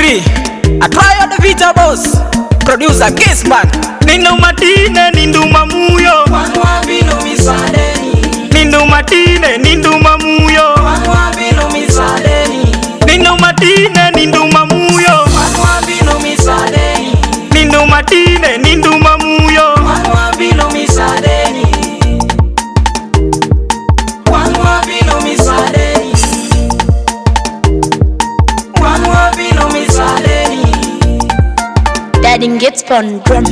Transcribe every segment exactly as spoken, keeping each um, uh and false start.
G, I try on the Vita boss. Producer Kisman. Nindu matine, nindu mamuyo. Wanwa binu misadeni. Nindu matine, nindu mamuyo. Wanwa binu misadeni. Nindu matine, nindu mamuyo. Wanwa binu misadeni. Nindu matine, nindu mamuyo. Wanwa binu misadeni. Wanwa binu misadeni. Wanwa binu misadeni. Daddy gets fun drum.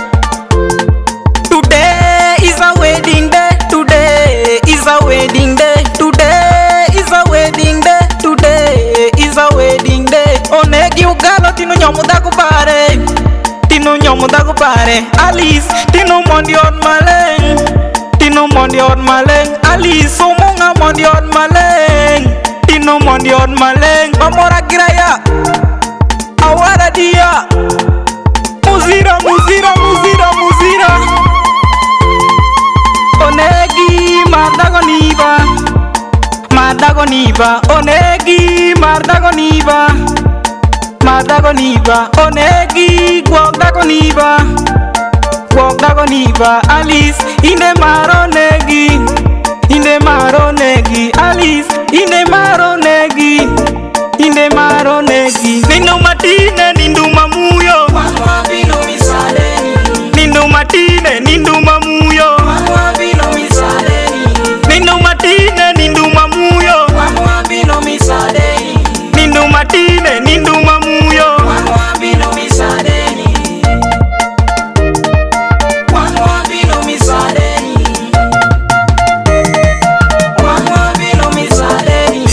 Today is a wedding day. Today is a wedding day. Today is a wedding day. Today is a wedding day. Onegi ugalo tino nyomu da kupare. Tino nyomu da kupare. Alice tino mondi on maleng. Tino mondi on maleng. Alice omonga mondi on maleng. Tino mondi on maleng. Mamora giraya. Awara dia. Muzira, muzira, muzira, muzira. Onegi mardagoniva, mardagoniva. Onegi mardagoniva, mardagoniva. Onegi guagdagoniva, guagdagoniva. Alice inde maronegi, inde maronegi. Alice inde maronegi, inde maronegi. Nindu matine, nindu mamuyo. Wanwa binu misadeni. Nindu matine, nindu mamuyo. Wanwa binu misadeni. Nindu matine, nindu mamuyo. Wanwa binu misadeni. Nindu matine, nindu mamuyo. Wanwa binu misadeni. Wanwa binu misadeni. Wanwa binu misadeni.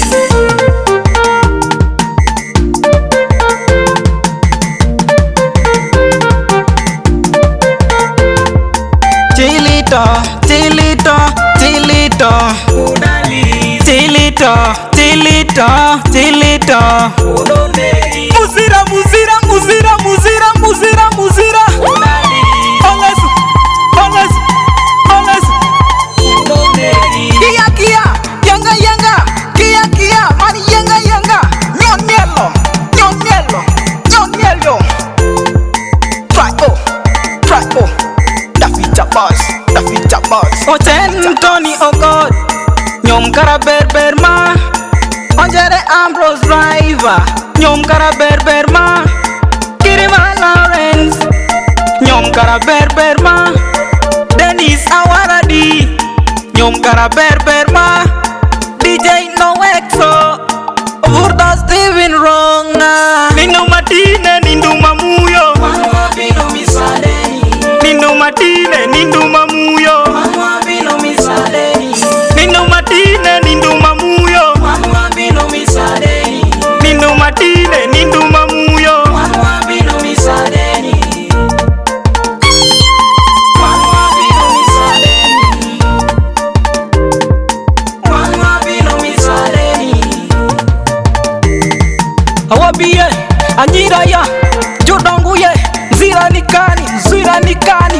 Chilito, chilito, chilito. Udali. Chilito, chilito, chilito. Udoneri. Muzira, muzira, muzira, muzira, muzira, muzira. Udali. Onges, onges, onges. Udoneri. Kia, kia, yanga, yanga. Kia, kia, mani yanga, yanga. Nyon mielo, nyon mielo, nyon mielo. Try oh, try oh. Dafita boss, Dafita boss. Ochen Tony oh God. Nyom kara berber ma. Onjere Ambrose driver. Nyom kara berber ma. Kirima Lawrence. Nyom kara berber ma. Dennis Awaradi. Nyom kara berber ma. D J No Exo. Vurda Steven Ronga. Nindu matine, nindu mamuyo. Wanwa binu misadeni. Nindu matine, nindu mamuyo. Wanwa binu misadeni. Nindu matine, nindu mamuyo. Wanwa binu misadeni. Nindu matine, nindu mamuyo. Wanwa binu misadeni. Wanwa binu misadeni. Wanwa binu misadeni. Awabiye, anyira ya, jodonguye, zira nikani, zira nikani.